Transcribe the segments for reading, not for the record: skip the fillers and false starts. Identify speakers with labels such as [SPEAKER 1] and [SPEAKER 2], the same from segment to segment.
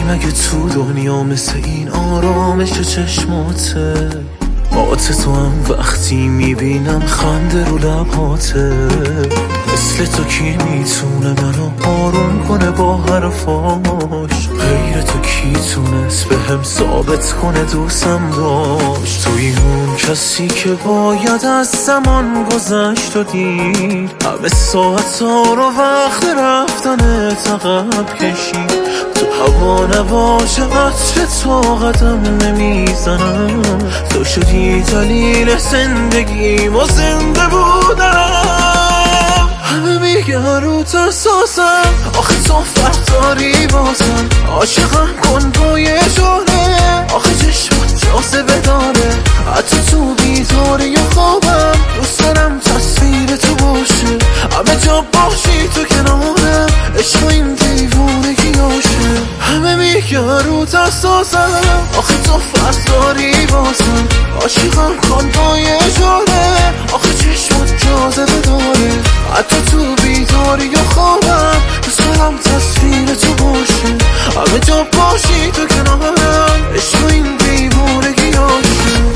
[SPEAKER 1] مگه تو دنیا مثل این آرامش چشماته؟ آت تو هم وقتی میبینم خنده رو لباته. مثل تو کی میتونه منو آروم کنه با حرفاش؟ غیر تو کی تونست به هم ثابت کنه دوستم داشت؟ توی اون کسی که باید از زمان گذشت و دید همه ساعت ها رو وقت رفتن عقب کشید. تو هوا نباشه قطر تو قدم نمیزنم. تو شدی دلیل زندگیم و زنده بودم. همه میگن رو ترساسم، آخه تو فرق داری بازم. عاشقم کن با یه جونه، آخه چشمت جاذبه داره. حتی تو بیداری یا خوابم دوست دارم تصویر تو باشه. همه جا باشی تو کنارم، عشق این دیوونگیاشه. همه میگن رو ترساسم، آخه تو فرق داری بازم. عاشقم کن با یه جونه، آخه چشمت جاذبه داره. حتی تو بیداری یا خوابم دوست دارم تصویر تو باشه. همه جا باشی تو کنارم، عشق این دیوونگیاشه.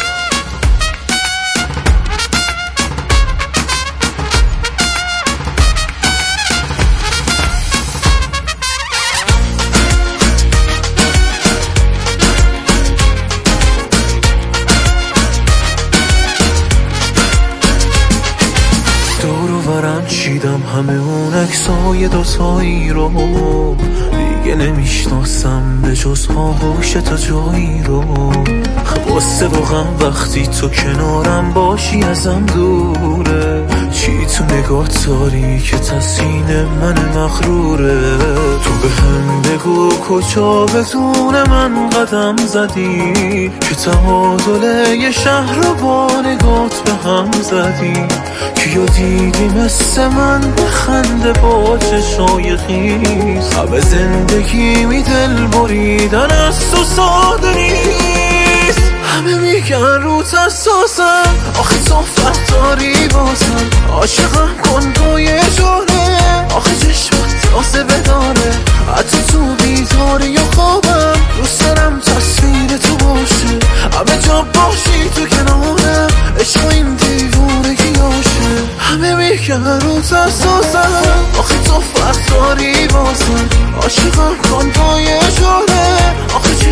[SPEAKER 1] دورورم چیدم همه اون عکسای دوتایی رو، دیگه نمیشناسم به جز آغوش تا جایی رو. واسه واقعا وقتی تو کنارم باشی ازم دوره. چی تو نگاه داری که تسکین من مغروره؟ تو به هم بگو کجا بدون من قدم زدی که تعادل یه شهر رو با نگات به هم زدی. کیو دیدی مثل من بخنده با چشای خیز؟ همه زندگی می دل بریدن از تو ساده نیست. همه میگن رو ترساسم، آخه تو فرق داری بازم. عاشقم کن با یه جونه، آخه چشمت جاذبه داره. حتی تو بیداری یا خوابم دوست دارم تصویر تو باشه. همه جا باشی تو کنارم، عشق این دیوونگیاشه. همه میگن رو ترساسم، آخه تو فرق داری بازم. عاشقم کن با یه جونه، آخه